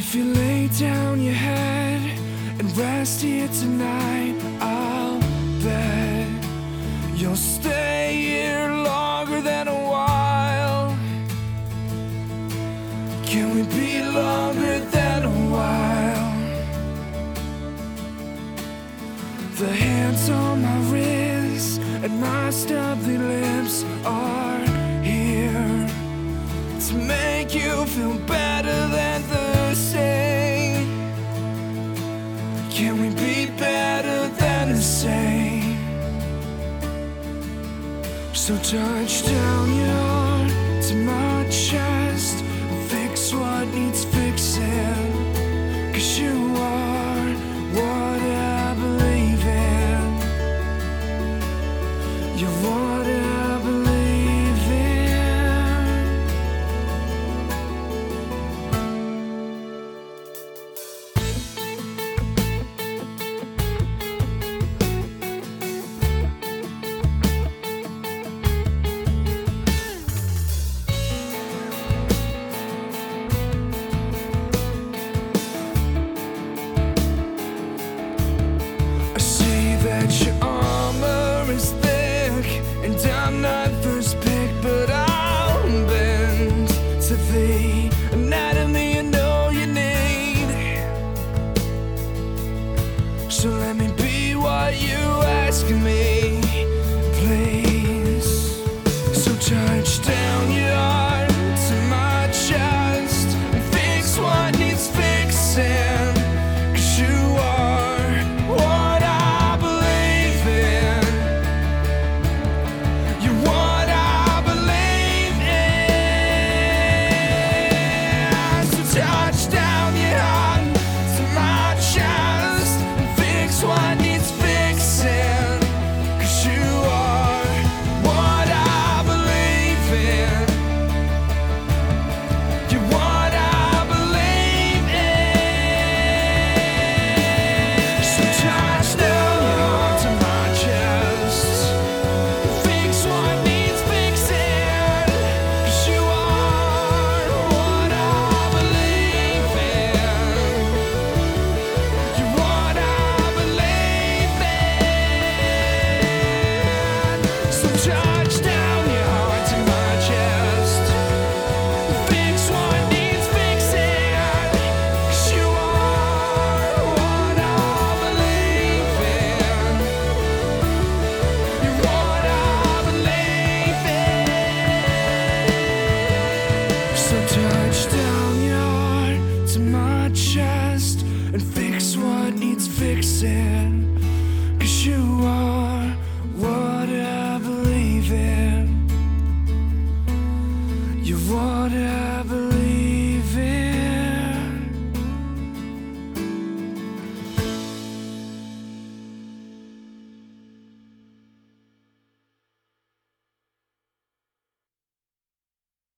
If you lay down your head and rest here tonight, I'll bet you'll stay here longer than a while. Can we be longer than a while? The hands on my wrists and my stubbly lips are here to make you feel better than the same. Can we be better than the same? So touch down your heart to my chest, fix what needs fixing, 'cause you are what I believe in. You're what I believe in. I see that your armor is thick, and I'm not first pick, but I'll bend to the anatomy I know you need. So let me be what you ask of me, please. So touch down your heart to my chest and fix what needs fixing, 'cause you are what I believe in. You're what I believe in. So touch down your heart to my chest and fix what needs fixing, 'cause you are what I believe in. You're what I believe in. So touch down your heart to my chest, fix what needs fixing, 'cause you are what I believe in. You're what I believe in. So touch down your heart to my chest, fix what needs fixing, 'cause you are what I believe in. You're what I believe in. So touch down your heart to my chest and fix what needs fixing.